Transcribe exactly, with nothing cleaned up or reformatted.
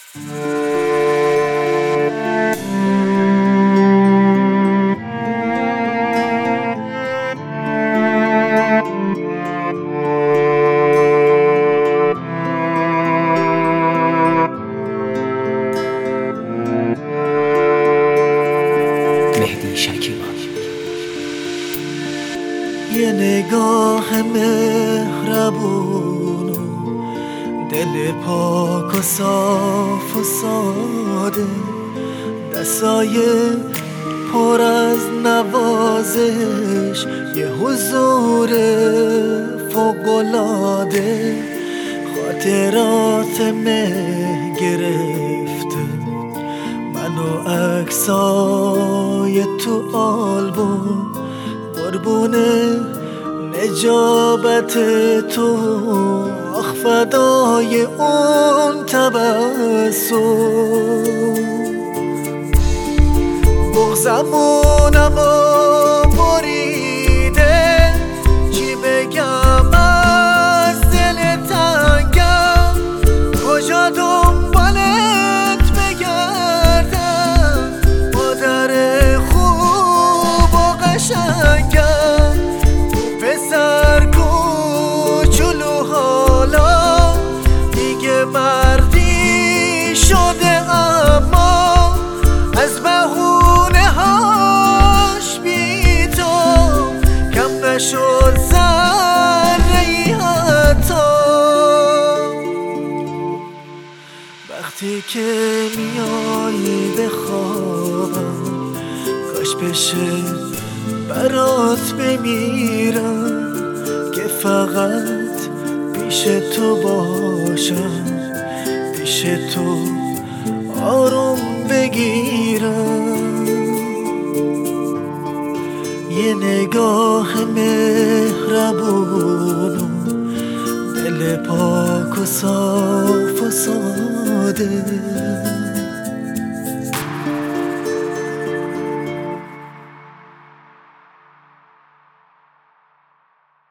یه نگاه مهربون و دل پاک و صاف و ساده، دستای پر از نوازش، یه حضور فوق‌العاده، خاطرات مه گرفته منو، عکسای تو آلبوم، قربون نجابت تو، آخ فدای اون تبسم. بغضمونمو بریده، چی بگم از دل تنگم، کجا دنبالت بگردم، مادر خوب و قشنگم، پسر کوچولو حالا دیگه مردی شده، اما از بهونه هاش بی تو کم نشد ذره ای حتی. وقتی که میای بخوابم، کاش بشه برات بمیرم، که فقط پیش تو باشم، پیش تو آروم بگیرم. یه نگاه مهربون و دل پاک و صاف و ساده.